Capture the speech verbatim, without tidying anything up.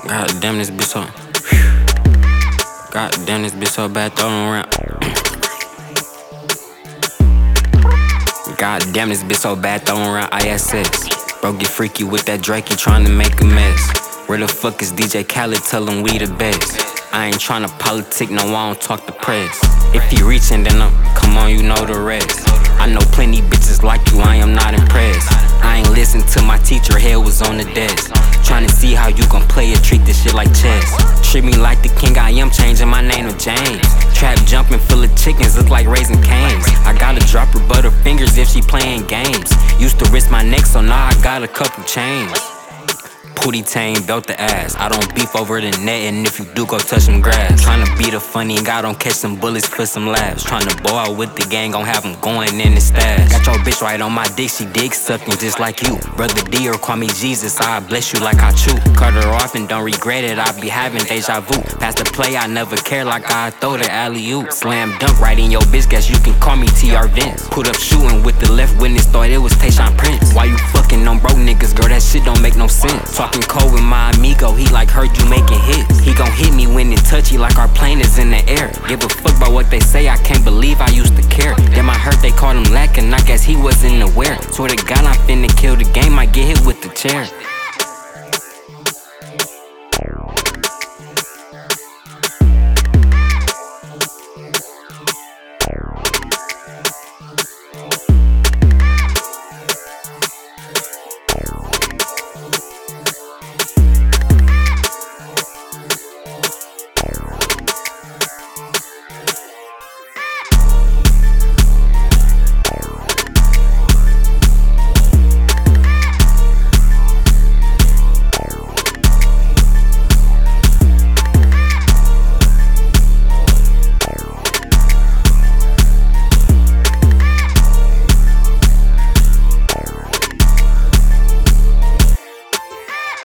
God damn, this bitch so. God damn, this bitch so bad, throw him around. God damn, this bitch so bad, throwing around I S S. Bro, get freaky with that Drake, he tryna make a mess. Where the fuck is D J Khaled? Tell him we the best. I ain't tryna politic, no, I don't talk to press. If he reaching, then I'm, come on, you know the rest. I know plenty bitches like you, I am not impressed. I ain't listen to my teacher, head was on the desk. Tryna see how you gon' play it, treat this shit like chess. Treat me like the king I am, changing my name to James. Trap jumping full of chickens, look like Raising Cane's. I gotta drop her butter fingers if she playing games. Used to risk my neck, so now I got a couple chains. Pootie Tang belt the ass. I don't beef over the net, and if you do, go touch some grass. Tryna be the funny guy, don't catch some bullets for some laughs. Tryna bow out with the gang, gon' have them going in the stash. Got your bitch right on my dick, she dick sucking just like you. Brother D or call me Jesus, I bless you like I chew. Cut her off and don't regret it, I be having deja vu. Pass the play, I never care like I throw the alley-oop. Slam dunk right in your bitch, guess you can call me T R Vince. Put up shooting with the left witness, thought it was Tayshaun Prince. Why you fucking on broke niggas, girl, that shit don't make no sense. Talking cold with my amigo, he like heard you making hits. He gon' hit me when it touchy like our plane is in the air. Give a fuck about what they say, I can't believe I used to care. Damn, I heard they called him lacking, I guess he wasn't aware. Swear to God, I'm finna kill the game, I get hit with the chair.